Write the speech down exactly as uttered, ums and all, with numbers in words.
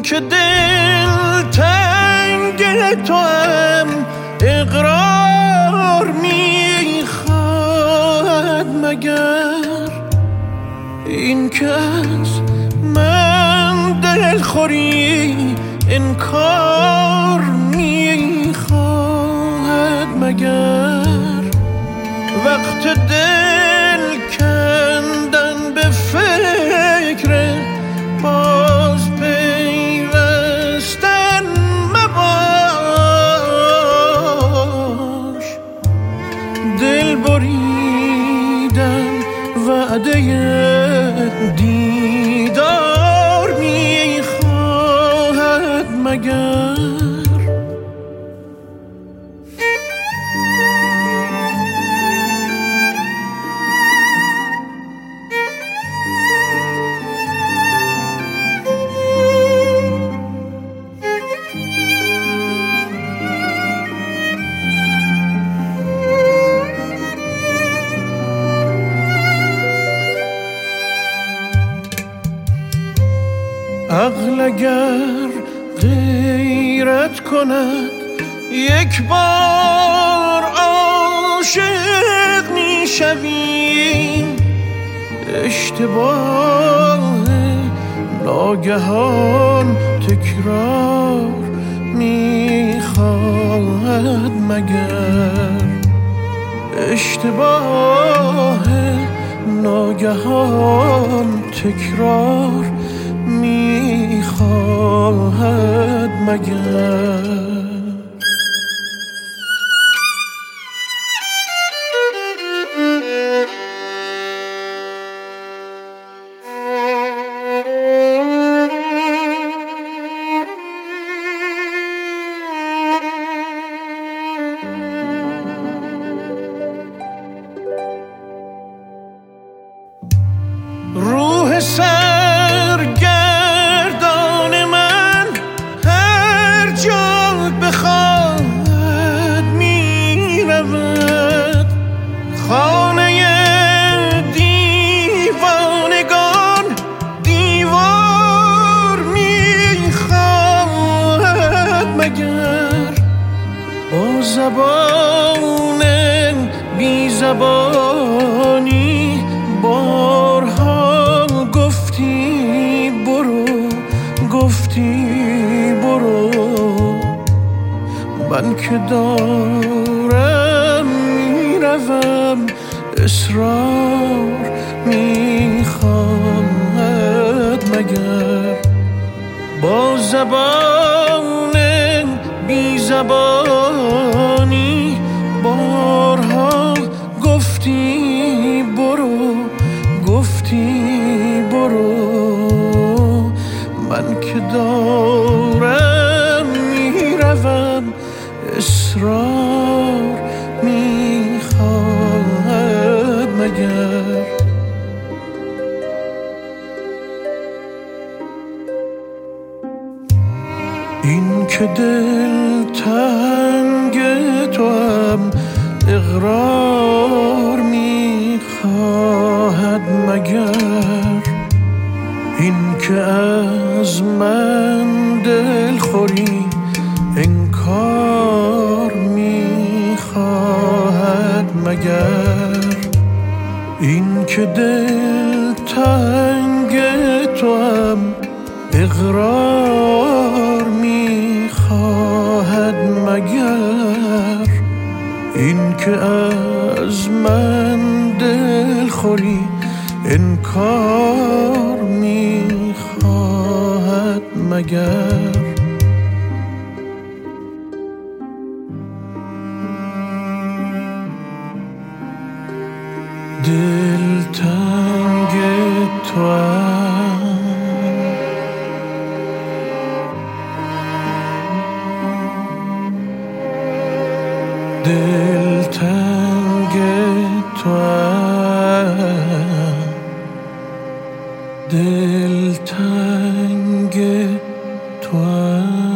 که دل تنگ تو هم اقرار میخواد مگر این که از من دلخوری انکار میخواد مگر وقت دل کندن به فکر باز پیوستن مباش دل بریدن وعده دیدار میخواهد مگر عقل اگر غیرت کند یک بار عاشق میشویم اشتباه ناگهان تکرار میخواهد مگر اشتباه ناگهان تکرار میخواهد مگر روح سرگردان من هر جا بخواهد میرود خانه دیوانگان دیوار میخواهد مگر با زبان بی زبانی بارها گفتی برو گفتی برو من که دارم میروم اصرار میخواهد مگر با زبان بی زبانی بارها گفتی برو گفتی برو من که دارم میروم اصرار میخواهد مگر این که دل تنگ تو هم اقرار میخواهد مگر این که از من دلخوری انکار میخواهد مگر این که دل تنگ تو هم اقرار میخواهد مگر این که از من دلخوری انکار میخواهد مگر دل تنگ تو دل تنگ تو دل تنگ تو